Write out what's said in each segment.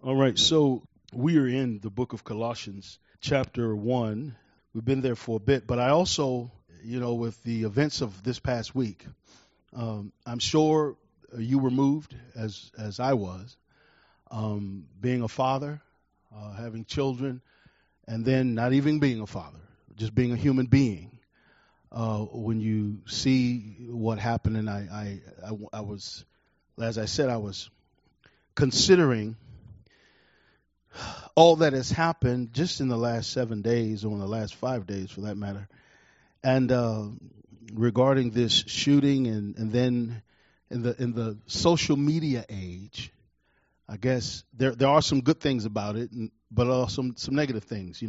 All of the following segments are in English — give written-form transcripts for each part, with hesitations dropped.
All right, so we are in the book of Colossians, chapter 1. We've been there for a bit, but I also, with the events of this past week, I'm sure you were moved as I was, being a father, having children, and then not even being a father, just being a human being. When you see what happened, and I was, as I said, I was considering all that has happened just in the last 7 days, or in the last 5 days for that matter, and regarding this shooting, and then in the social media age, I guess there are some good things about it, but also some negative things.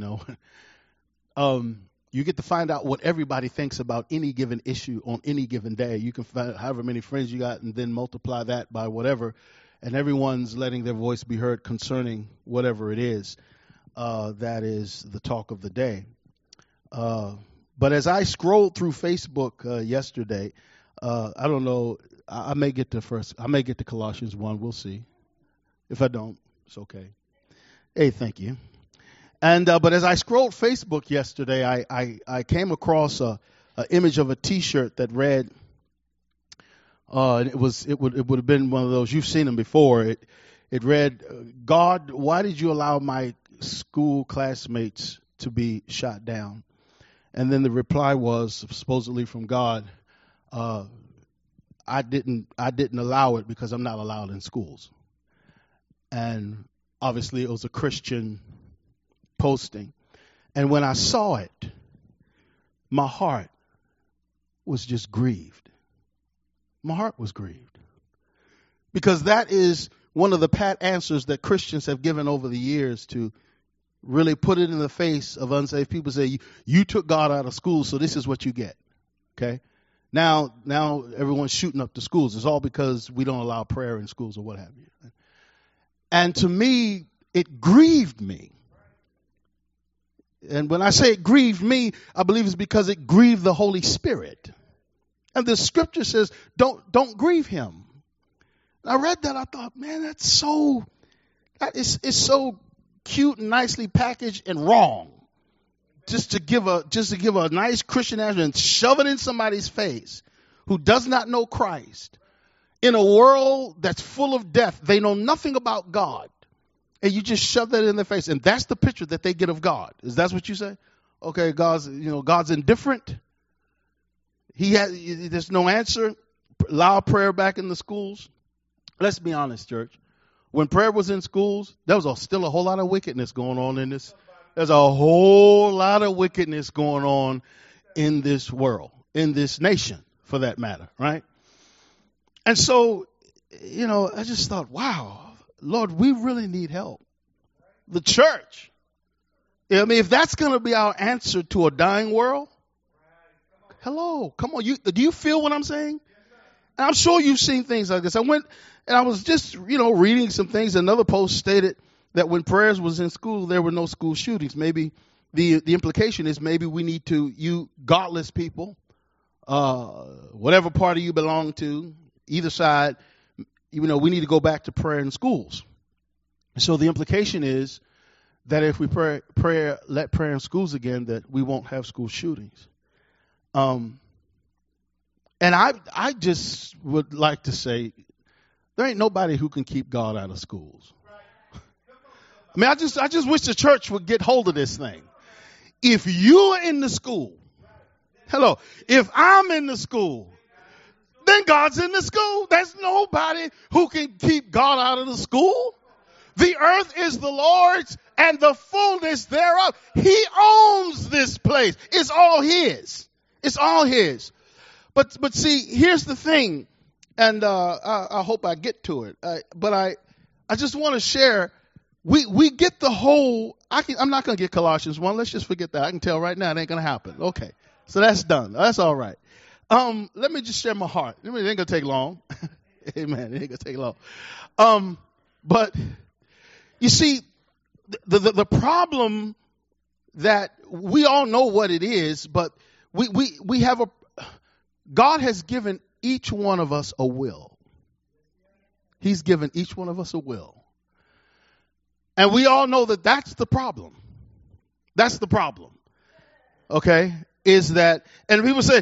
You get to find out what everybody thinks about any given issue on any given day. You can find however many friends you got, and then multiply that by whatever. And everyone's letting their voice be heard concerning whatever it is that is the talk of the day. But as I scrolled through Facebook yesterday, I don't know. I may get to Colossians 1. We'll see. If I don't, it's okay. Hey, thank you. And but as I scrolled Facebook yesterday, I came across a image of a T-shirt that read. It would have been one of those, you've seen them before. It read, "God, why did you allow my school classmates to be shot down?" And then the reply was supposedly from God, I didn't allow it because I'm not allowed in schools. And obviously it was a Christian posting. And when I saw it, my heart was just grieved. My heart was grieved, because that is one of the pat answers that Christians have given over the years to really put it in the face of unsaved people. Say, you took God out of school, so this is what you get. Okay. Now everyone's shooting up the schools. It's all because we don't allow prayer in schools or what have you. And to me, it grieved me. And when I say it grieved me, I believe it's because it grieved the Holy Spirit. And the scripture says, don't grieve him. And I read that, I thought, man, that is so cute and nicely packaged and wrong. Just to give a nice Christian answer and shove it in somebody's face who does not know Christ in a world that's full of death. They know nothing about God. And you just shove that in their face. And that's the picture that they get of God. Is that what you say? Okay, God's indifferent. There's no answer. Allow prayer back in the schools. Let's be honest, church. When prayer was in schools, there was still a whole lot of wickedness going on in this. There's a whole lot of wickedness going on in this world, in this nation, for that matter, right? And so, I just thought, wow, Lord, we really need help. The church. If that's going to be our answer to a dying world, hello, come on. Do you feel what I'm saying? And I'm sure you've seen things like this. I went and I was just, reading some things. Another post stated that when prayers was in school, there were no school shootings. Maybe the implication is maybe we need to, you godless people, whatever party you belong to, either side, we need to go back to prayer in schools. So the implication is that if we let prayer in schools again, that we won't have school shootings. And I just would like to say, there ain't nobody who can keep God out of schools. I mean, I just wish the church would get hold of this thing. If you're in the school, if I'm in the school, then God's in the school. There's nobody who can keep God out of the school. The earth is the Lord's and the fullness thereof. He owns this place. It's all his. It's all his. But see, here's the thing, and I hope I get to it. But I just want to share. We get the whole. I'm not going to get Colossians 1. Let's just forget that. I can tell right now it ain't going to happen. Okay, so that's done. That's all right. Let me just share my heart. It ain't going to take long. Amen. It ain't going to take long. But you see, the problem that we all know what it is, but we have God has given each one of us a will. He's given each one of us a will. And we all know that that's the problem. That's the problem. Okay? Is that, and people say,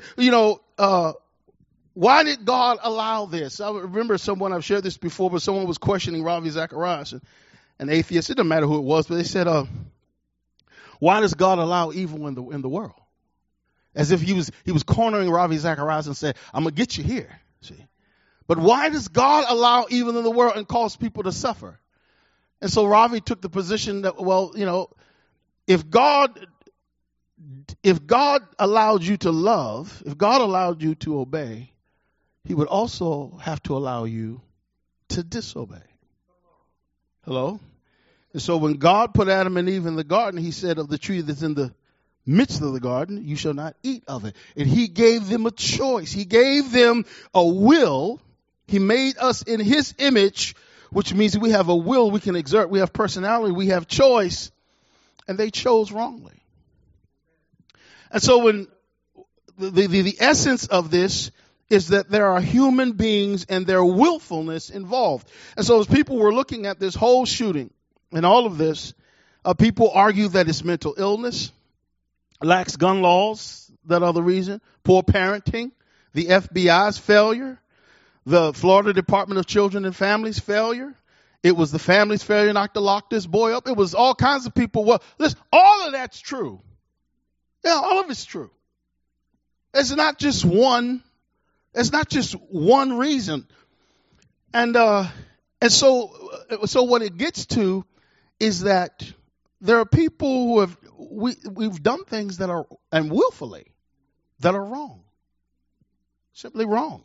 why did God allow this? I remember I've shared this before, but someone was questioning Ravi Zacharias, an atheist. It doesn't matter who it was, but they said, why does God allow evil in the world? As if he was cornering Ravi Zacharias and said, I'm going to get you here. See? But why does God allow evil in the world and cause people to suffer? And so Ravi took the position that, if God allowed you to love, if God allowed you to obey, he would also have to allow you to disobey. Hello? And so when God put Adam and Eve in the garden, he said of the tree that's in the midst of the garden, you shall not eat of it. And he gave them a choice. He gave them a will. He made us in his image, which means we have a will we can exert. We have personality. We have choice. And they chose wrongly. And so when the essence of this is that there are human beings and their willfulness involved. And so as people were looking at this whole shooting and all of this, people argue that it's mental illness, lax gun laws, that are the reason, poor parenting, the FBI's failure, the Florida Department of Children and Families failure. It was the family's failure not to lock this boy up. It was all kinds of people. Well, listen, all of that's true. Yeah, all of it's true. It's not just one reason. And so what it gets to is that there are people who we've done things that are, and willfully, that are wrong. Simply wrong.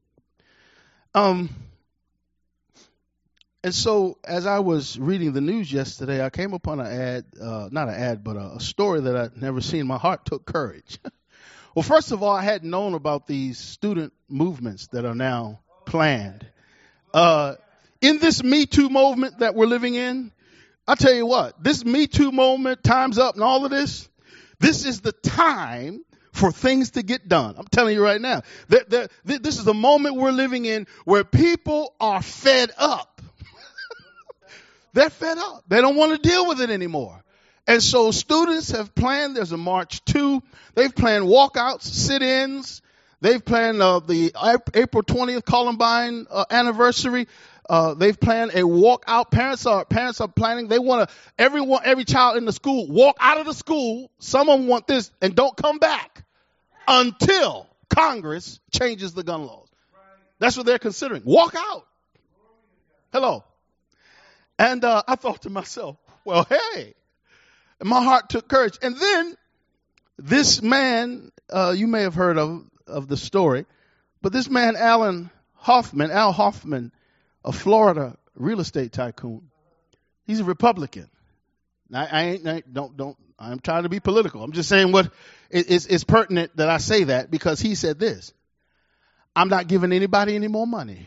And so as I was reading the news yesterday, I came upon an ad, not an ad, but a story that I'd never seen. My heart took courage. Well, first of all, I hadn't known about these student movements that are now planned. In this Me Too movement that we're living in, I'll tell you what, this Me Too movement, Time's Up and all of this is the time for things to get done. I'm telling you right now. This is the moment we're living in where people are fed up. They're fed up. They don't want to deal with it anymore. And so students have planned, there's a March 2. They've planned walkouts, sit-ins. They've planned the April 20th Columbine anniversary. They've planned a walkout. Parents are planning. They want every child in the school walk out of the school. Some of them want this and don't come back until Congress changes the gun laws. That's what they're considering. Walk out. Hello. And I thought to myself, well, hey. And my heart took courage. And then this man, you may have heard of the story, but this man, Al Hoffman, a Florida real estate tycoon, he's a Republican. Now, I'm trying to be political. I'm just saying what it's pertinent that I say that because he said this: I'm not giving anybody any more money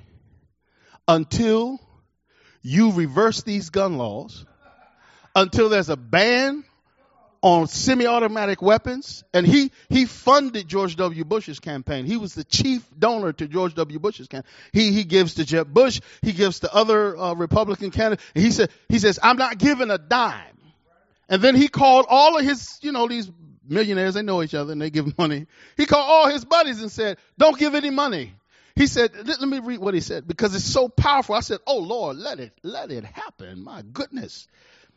until you reverse these gun laws, until there's a ban on semi-automatic weapons. And he funded George W. Bush's campaign. He was the chief donor to George W. Bush's campaign. He gives to Jeb Bush. He gives to other Republican candidates. And he says, I'm not giving a dime. And then he called all of his, these millionaires, they know each other and they give money. He called all his buddies and said, don't give any money. He said, let me read what he said because it's so powerful. I said, oh Lord, let it happen. My goodness.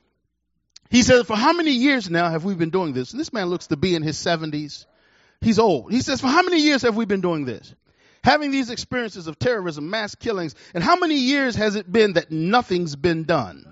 He said, for how many years now have we been doing this? And this man looks to be in his 70s. He's old. He says, for how many years have we been doing this? Having these experiences of terrorism, mass killings, and how many years has it been that nothing's been done?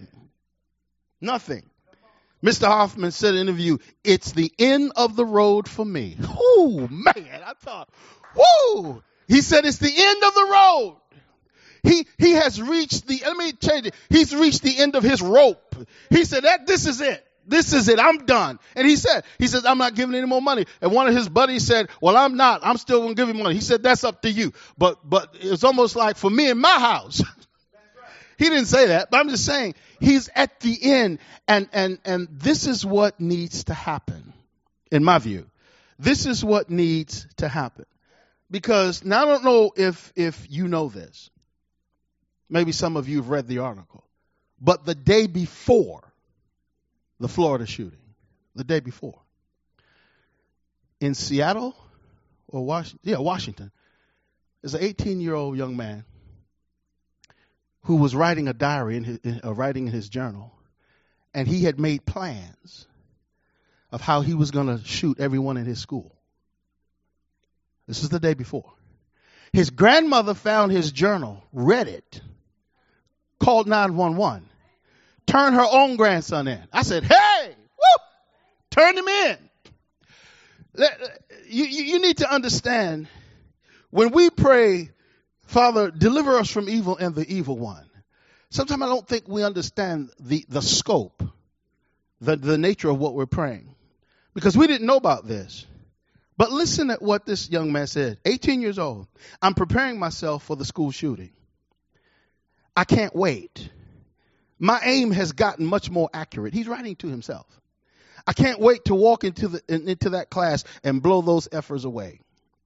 Nothing. Mr. Hoffman said in an interview, it's the end of the road for me. Oh, man, I thought, whoo. He said it's the end of the road. He has reached let me change it. He's reached the end of his rope. He said this is it. This is it. I'm done. And he says, I'm not giving any more money. And one of his buddies said, well, I'm not. I'm still going to give you money. He said, that's up to you. But it's almost like for me in my house. He didn't say that, but I'm just saying he's at the end. And this is what needs to happen, in my view. This is what needs to happen. Because now I don't know if you know this. Maybe some of you have read the article. but the day before the Florida shooting, the day before, in Seattle or Washington, there's an 18-year-old young man who was writing a diary writing in his journal, and he had made plans of how he was going to shoot everyone in his school. This is the day before. His grandmother found his journal, read it, called 911, turned her own grandson in. I said, hey, whoop, turn him in. You need to understand, when we pray, Father, deliver us from evil and the evil one, sometimes I don't think we understand the scope, the nature of what we're praying, because we didn't know about this. But listen at what this young man said, 18 years old. I'm preparing myself for the school shooting. I can't wait. My aim has gotten much more accurate. He's writing to himself. I can't wait to walk into that class and blow those effers away.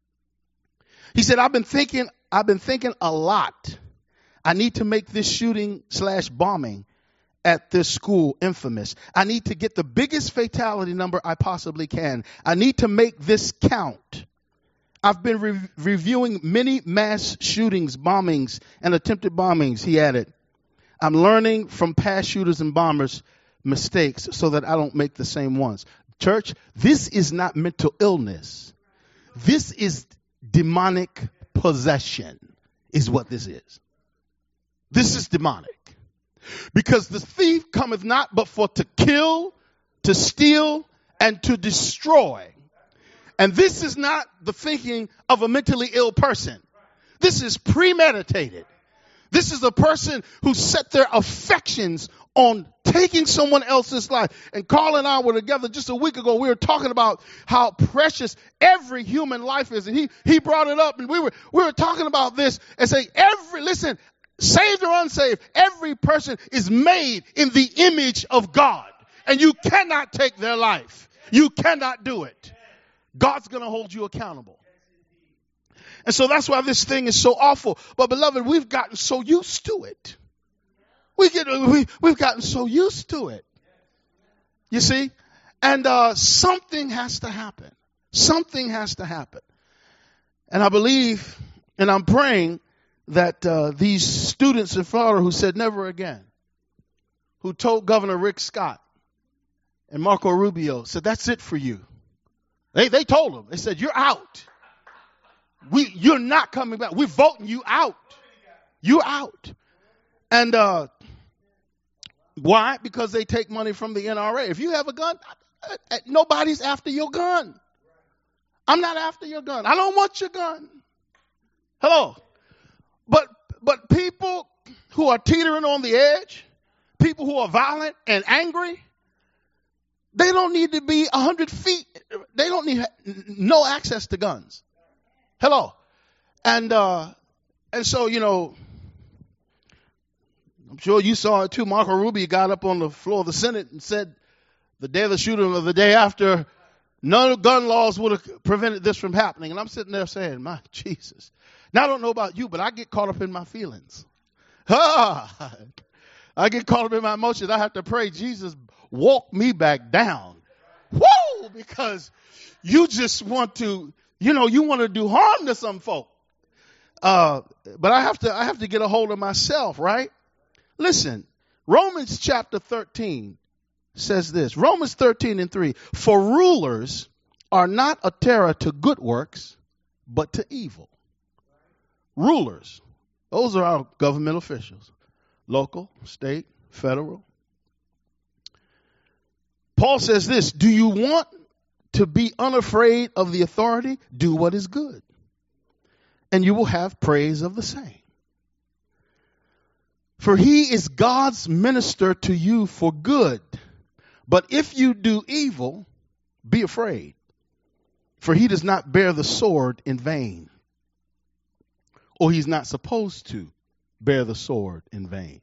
He said, I've been thinking a lot. I need to make this shooting / bombing at this school infamous. I need to get the biggest fatality number I possibly can. I need to make this count. I've been reviewing many mass shootings, bombings, and attempted bombings, he added. I'm learning from past shooters and bombers' mistakes so that I don't make the same ones. Church, this is not mental illness. This is demonic possession is what this is. This is demonic. Because the thief cometh not but for to kill, to steal, and to destroy. And this is not the thinking of a mentally ill person. This is premeditated. This is a person who set their affections on taking someone else's life. And Carl and I were together just a week ago. We were talking about how precious every human life is. And he brought it up, and we were talking about this and saying, listen, saved or unsaved, every person is made in the image of God. And you cannot take their life. You cannot do it. God's going to hold you accountable. And so that's why this thing is so awful. But beloved, we've gotten so used to it. We've gotten so used to it. You see? And something has to happen. Something has to happen. And I believe, and I'm praying that these students in Florida who said never again, who told Governor Rick Scott and Marco Rubio, said that's it for you. They told him. They said, you're out. You're not coming back. We're voting you out. You're out. And why? Because they take money from the NRA. If you have a gun, nobody's after your gun. I'm not after your gun. I don't want your gun. Hello. But people who are teetering on the edge, people who are violent and angry, they don't need to be 100 feet. They don't need no access to guns. Hello. And so, you know, I'm sure you saw it too. Marco Rubio got up on the floor of the Senate and said the day of the shooting or the day after, none of gun laws would have prevented this from happening. And I'm sitting there saying, my Jesus. Now, I don't know about you, but I get caught up in my feelings. I get caught up in my emotions. I have to pray, Jesus, walk me back down. Whoa! Because you just want to, you want to do harm to some folk. But I have to get a hold of myself, right? Listen, Romans chapter 13 says this. Romans 13:3. For rulers are not a terror to good works, but to evil. Rulers. Those are our government officials. Local, state, federal. Paul says this. Do you want to be unafraid of the authority? Do what is good, and you will have praise of the same. For he is God's minister to you for good. But if you do evil, be afraid, for he does not bear the sword in vain. Or he's not supposed to bear the sword in vain.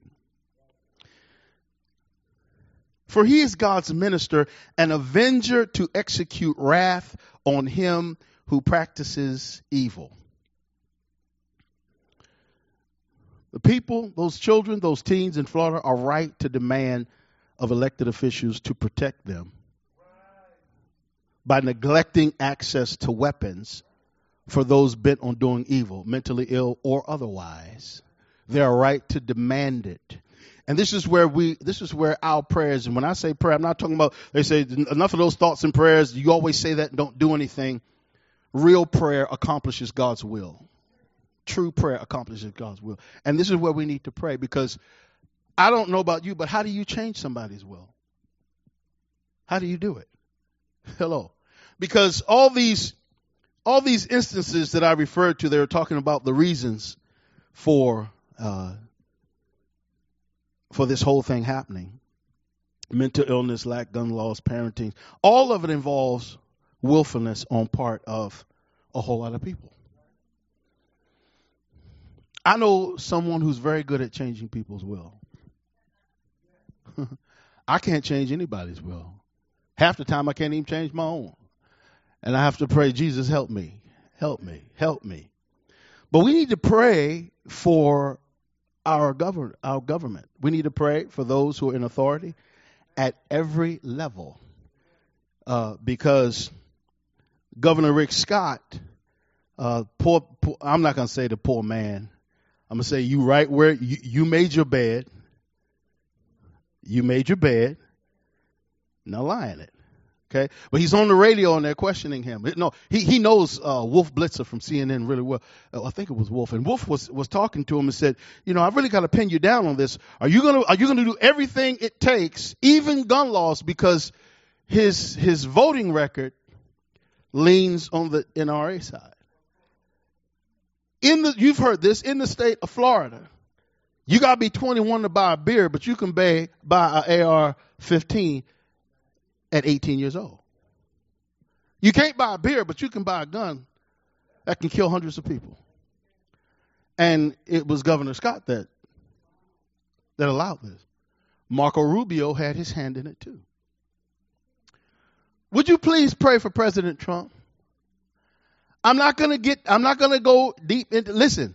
For he is God's minister, an avenger to execute wrath on him who practices evil. The people, those children, those teens in Florida are right to demand of elected officials to protect them by neglecting access to weapons for those bent on doing evil, mentally ill or otherwise. They are right to demand it. And this is where our prayers, and when I say prayer, I'm not talking about, they say enough of those thoughts and prayers, you always say that and don't do anything. Real prayer accomplishes God's will. True prayer accomplishes God's will. And this is where we need to pray, because I don't know about you, but how do you change somebody's will? How do you do it? Hello. Because all these instances that I referred to, they were talking about the reasons for this whole thing happening. Mental illness, lack, gun laws, parenting. All of it involves willfulness on part of a whole lot of people. I know someone who's very good at changing people's will. I can't change anybody's will. Half the time I can't even change my own. And I have to pray, Jesus, help me, help me, help me. But we need to pray for our government. We need to pray for those who are in authority at every level. Because Governor Rick Scott, poor, I'm not going to say the poor man. I'm going to say you right where you made your bed. You made your bed. Now lie in it. Okay, but he's on the radio and they're questioning him. No, he knows Wolf Blitzer from CNN really well. I think it was Wolf, and Wolf was talking to him and said, I've really got to pin you down on this. Are you gonna do everything it takes, even gun laws, because his voting record leans on the NRA side. You've heard this, in the state of Florida, you got to be 21 to buy a beer, but you can buy an AR-15 at 18 years old. You can't buy a beer, but you can buy a gun that can kill hundreds of people. And it was Governor Scott that allowed this. Marco Rubio had his hand in it too. Would you please pray for President Trump? I'm not going to go deep into, listen,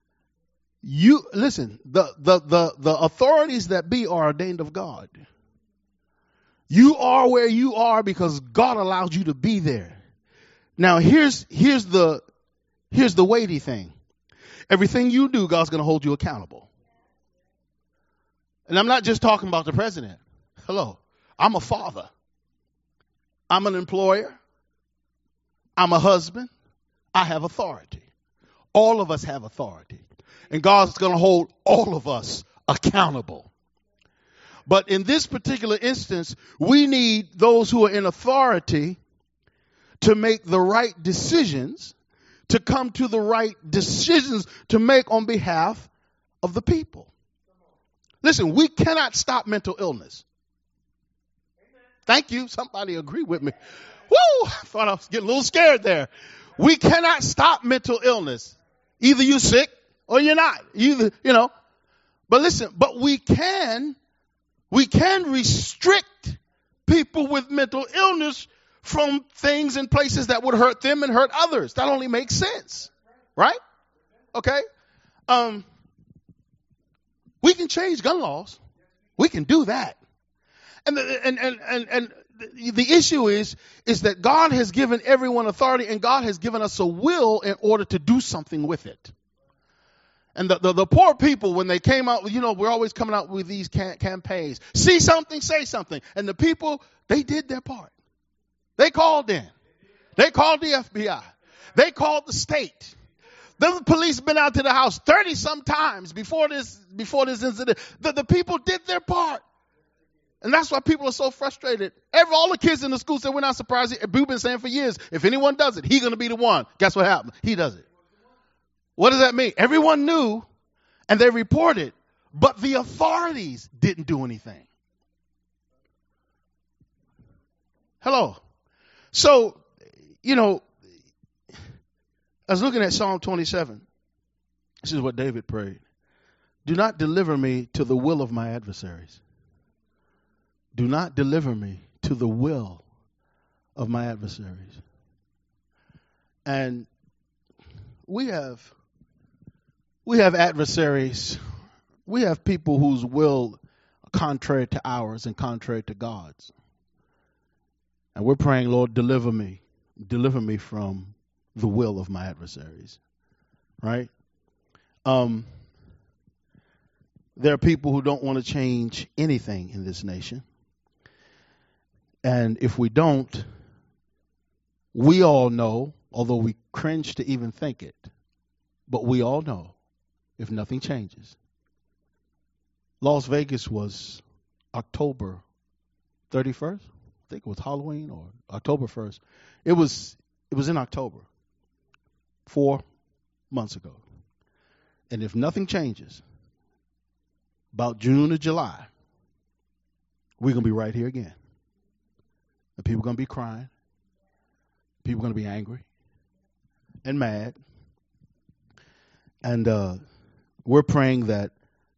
the authorities that be are ordained of God. You are where you are because God allowed you to be there. Now here's the weighty thing. Everything you do, God's going to hold you accountable. And I'm not just talking about the president. Hello. I'm a father. I'm an employer. I'm a husband. I have authority. All of us have authority. And God's going to hold all of us accountable. But in this particular instance, we need those who are in authority to make the right decisions, to come to the right decisions to make on behalf of the people. Listen, we cannot stop mental illness. Thank you. Somebody agree with me. Woo! I thought I was getting a little scared there. We cannot stop mental illness. Either you're sick or you're not. But listen, but we can restrict people with mental illness from things and places that would hurt them and hurt others. That only makes sense. Right? Okay? We can change gun laws. We can do that. And the issue is that God has given everyone authority, and God has given us a will in order to do something with it. And the poor people, when they came out, we're always coming out with these campaigns. See something, say something. And the people, they did their part. They called in. They called the FBI. They called the state. The police been out to the house 30 some times before this incident. The people did their part. And that's why people are so frustrated. All the kids in the school said, we're not surprised. We've been saying for years, if anyone does it, he's going to be the one. Guess what happened? He does it. What does that mean? Everyone knew, and they reported, but the authorities didn't do anything. Hello. So, I was looking at Psalm 27. This is what David prayed. Do not deliver me to the will of my adversaries. Do not deliver me to the will of my adversaries. And we have adversaries We have people whose will are contrary to ours and contrary to God's. And we're praying, Lord, deliver me. Deliver me from the will of my adversaries. Right? There are people who don't want to change anything in this nation. And if we don't, we all know, although we cringe to even think it, but we all know if nothing changes. Las Vegas was October 31st. I think it was Halloween or October 1st. It was in October, 4 months ago. And if nothing changes, about June or July, we're going to be right here again. And people are going to be crying. People are going to be angry and mad. And we're praying that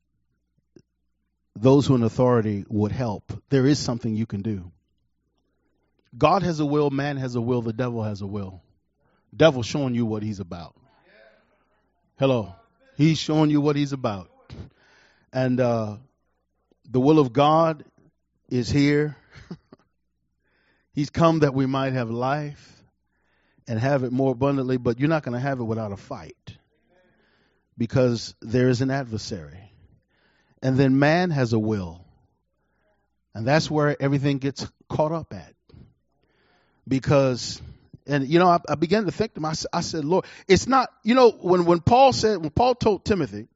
those who are in authority would help. There is something you can do. God has a will, man has a will, the devil has a will. Devil's showing you what he's about. Hello. He's showing you what he's about. And the will of God is here. He's come that we might have life and have it more abundantly, but you're not going to have it without a fight because there is an adversary. And then man has a will. And that's where everything gets caught up at. Because, and you know, I began to think to myself, I said, Lord, it's not, you know, when Paul told Timothy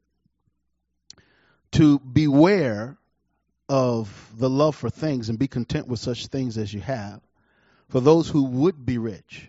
to beware of the love for things and be content with such things as you have, for those who would be rich,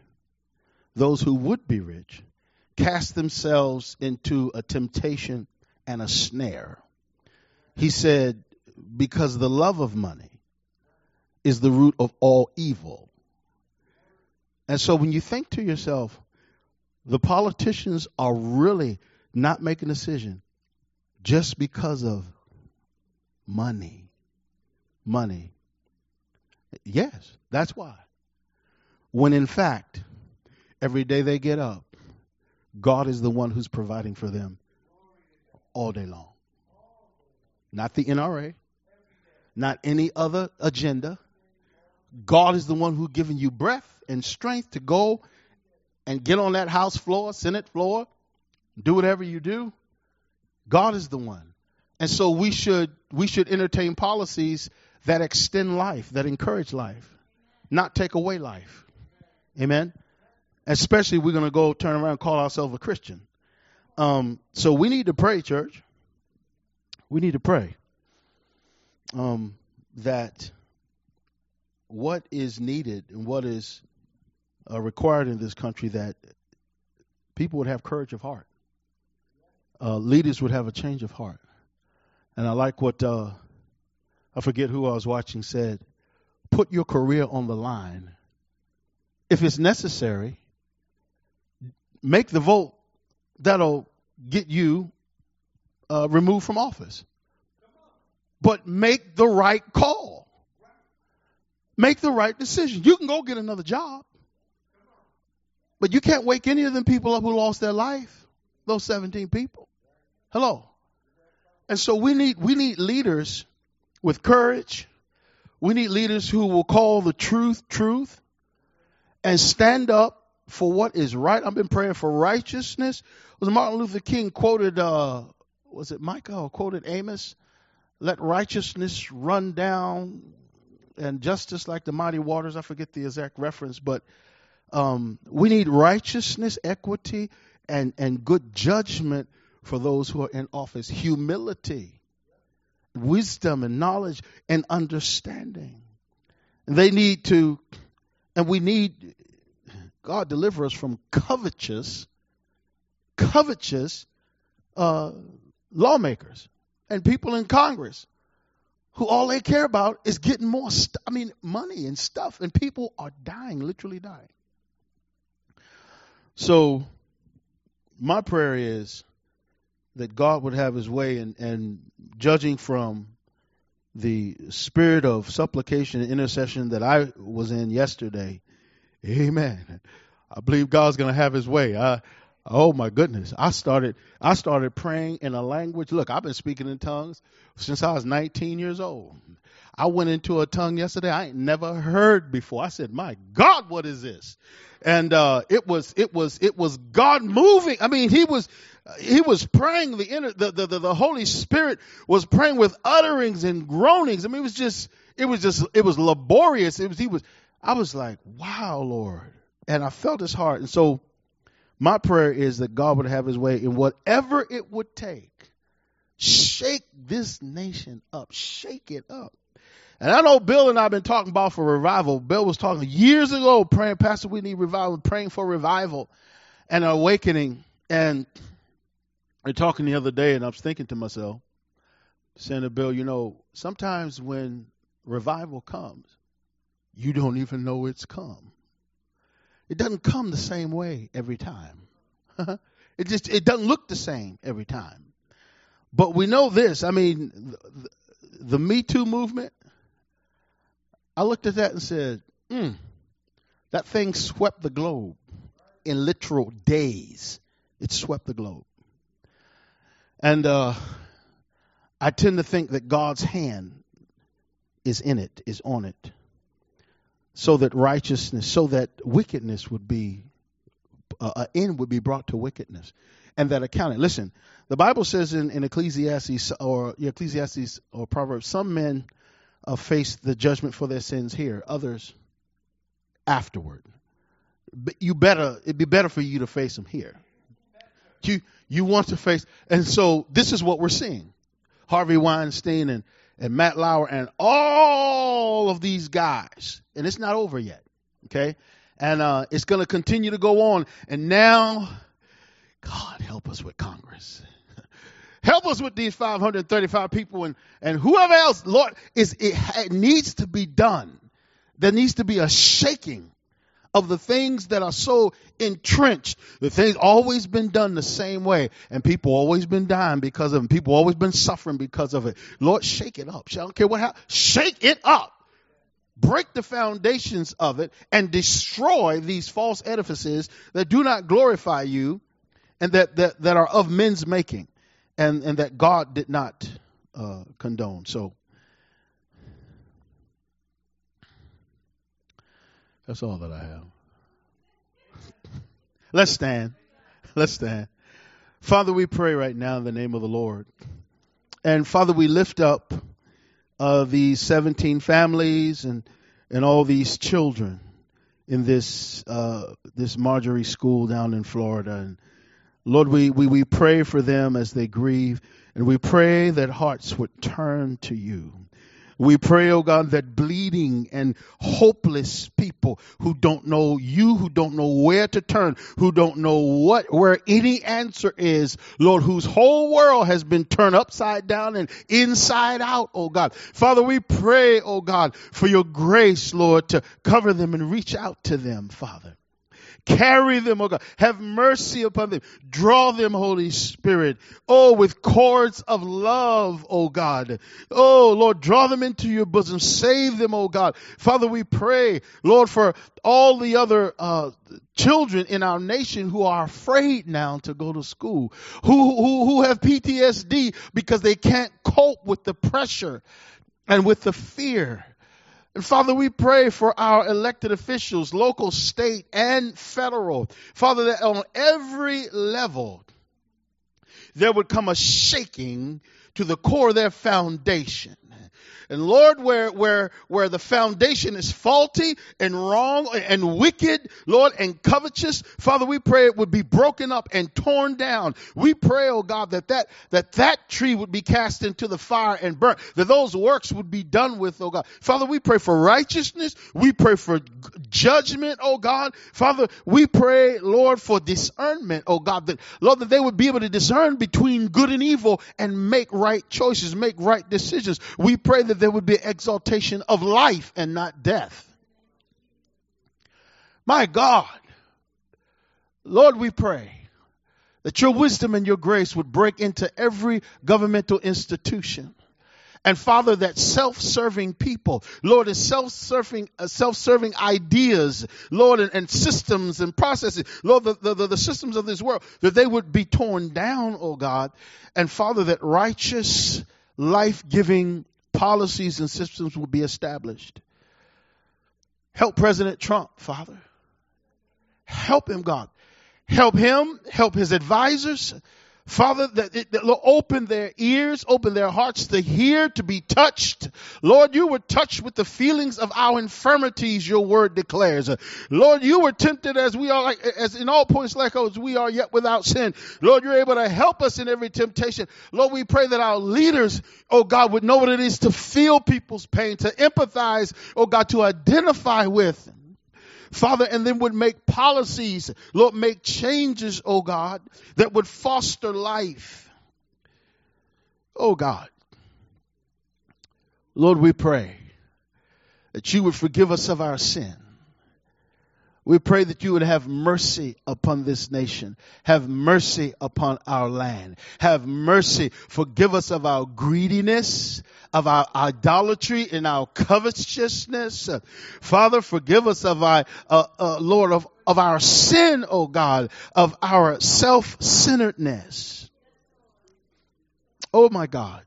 cast themselves into a temptation and a snare. He said, because the love of money is the root of all evil. And so when you think to yourself, the politicians are really not making a decision just because of money. Money. Yes, that's why. When in fact, every day they get up, God is the one who's providing for them all day long. Not the NRA, not any other agenda. God is the one who's giving you breath and strength to go and get on that House floor, Senate floor, do whatever you do. God is the one. And so we should entertain policies that extend life, that encourage life, not take away life. Amen. Especially if we're going to go turn around and call ourselves a Christian. So we need to pray, church. We need to pray that what is needed and what is required in this country, that people would have courage of heart. Leaders would have a change of heart. And I like what, I forget who I was watching said, put your career on the line. If it's necessary, make the vote that'll get you removed from office. But make the right call. Make the right decision. You can go get another job. But you can't wake any of them people up who lost their life. Those 17 people. Hello. And so we need leaders with courage. We need leaders who will call the truth, and stand up for what is right. I've been praying for righteousness. Was Martin Luther King quoted, was it Micah or quoted Amos? Let righteousness run down and justice like the mighty waters. I forget the exact reference, but we need righteousness, equity, and good judgment for those who are in office. Humility, wisdom, and knowledge, and understanding. And they need to, and we need, God deliver us from covetous lawmakers and people in Congress who all they care about is getting more money and stuff, and people are dying, literally dying. So my prayer is that God would have his way, and judging from the spirit of supplication and intercession that I was in yesterday, amen, I believe God's going to have his way. Oh my goodness. I started praying in a language. Look, I've been speaking in tongues since I was 19 years old. I went into a tongue yesterday I ain't never heard before. I said, "My God, what is this?" And it was God moving. I mean, he was praying the Holy Spirit was praying with utterings and groanings. I mean, it was laborious. I was like, "Wow, Lord." And I felt his heart. And so my prayer is that God would have his way in whatever it would take. Shake this nation up. Shake it up. And I know Bill and I have been talking about for revival. Bill was talking years ago, praying, "Pastor, we need revival," praying for revival and awakening. And we're talking the other day, and I was thinking to myself, saying to Bill, sometimes when revival comes, you don't even know it's come. It doesn't come the same way every time. It doesn't look the same every time. But we know this. I mean, the Me Too movement, I looked at that and said, that thing swept the globe in literal days. It swept the globe. And I tend to think that God's hand is in it, is on it, so that righteousness, so that wickedness would be, an end would be brought to wickedness, and that accounting. Listen, the Bible says in Ecclesiastes or Proverbs, some men face the judgment for their sins here, others afterward. But it'd be better for you to face them here. You want to face, and so this is what we're seeing. Harvey Weinstein and Matt Lauer and all of these guys, and it's not over yet, okay? And it's going to continue to go on. And now, God help us with Congress. Help us with these 535 people and whoever else, Lord, it needs to be done. There needs to be a shaking of the things that are so entrenched. The things always been done the same way, and people always been dying because of it. People always been suffering because of it. Lord, shake it up. I don't care what happens. Shake it up. Break the foundations of it and destroy these false edifices that do not glorify you and that are of men's making and that God did not condone. So that's all that I have. Let's stand. Let's stand. Father, we pray right now in the name of the Lord. And Father, we lift up these 17 families and all these children in this Marjorie school down in Florida. And Lord, we pray for them as they grieve, and we pray that hearts would turn to you. We pray, oh God, that bleeding and hopeless people who don't know you, who don't know where to turn, who don't know where any answer is, Lord, whose whole world has been turned upside down and inside out, oh God. Father, we pray, oh God, for your grace, Lord, to cover them and reach out to them, Father. Carry them, oh God. Have mercy upon them. Draw them, Holy Spirit. Oh, with cords of love, oh God. Oh, Lord, draw them into your bosom. Save them, oh God. Father, we pray, Lord, for all the other children in our nation who are afraid now to go to school, who have PTSD because they can't cope with the pressure and with the fear. And Father, we pray for our elected officials, local, state, and federal. Father, that on every level, there would come a shaking to the core of their foundation. And Lord, where the foundation is faulty and wrong and wicked, Lord, and covetous, Father, we pray it would be broken up and torn down. We pray, oh God, that tree would be cast into the fire and burnt, that those works would be done with, oh God. Father, we pray for righteousness. We pray for judgment, oh God. Father, we pray, Lord, for discernment, oh God, that they would be able to discern between good and evil and make right choices, make right decisions. We pray that there would be exaltation of life and not death. My God, Lord, we pray that your wisdom and your grace would break into every governmental institution And Father, that self-serving people, Lord, and self-serving ideas, Lord, and systems and processes, Lord, the systems of this world, that they would be torn down, oh God. And Father, that righteous, life-giving policies and systems will be established. Help President Trump, Father. Help him, God. Help him, help his advisors. Father, that Lord, open their ears, open their hearts to hear, to be touched. Lord, you were touched with the feelings of our infirmities, your word declares. Lord, you were tempted as we are, as in all points like as we are, yet without sin. Lord, you're able to help us in every temptation. Lord, we pray that our leaders, oh God, would know what it is to feel people's pain, to empathize, oh God, to identify with. Father, and then would make policies, Lord, make changes, oh God, that would foster life. Oh God. Lord, we pray that you would forgive us of our sin. We pray that you would have mercy upon this nation. Have mercy upon our land. Have mercy. Forgive us of our greediness, of our idolatry and our covetousness. Father, forgive us of our, Lord, of our sin, oh God, of our self-centeredness. Oh my God.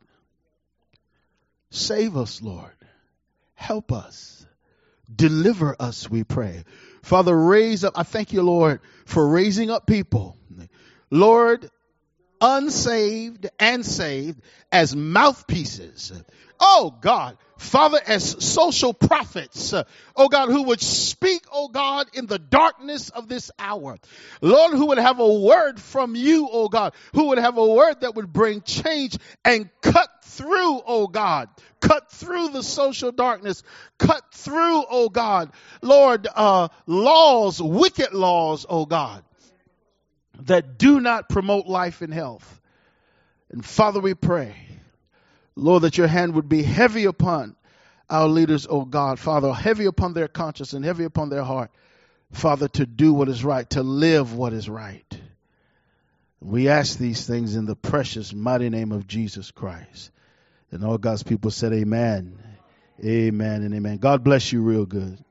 Save us, Lord. Help us. Deliver us, we pray. Father, raise up. I thank you, Lord, for raising up people, Lord, unsaved and saved, as mouthpieces. Oh God, Father, as social prophets, oh God, who would speak, oh God, in the darkness of this hour. Lord, who would have a word from you, oh God, who would have a word that would bring change and cut through, oh God, cut through the social darkness, cut through, oh God, Lord, laws, wicked laws, oh God, that do not promote life and health. And Father, we pray, Lord, that your hand would be heavy upon our leaders, oh God, Father, heavy upon their conscience and heavy upon their heart, Father, to do what is right, to live what is right. We ask these things in the precious, mighty name of Jesus Christ. And all God's people said amen. Amen and amen. God bless you real good.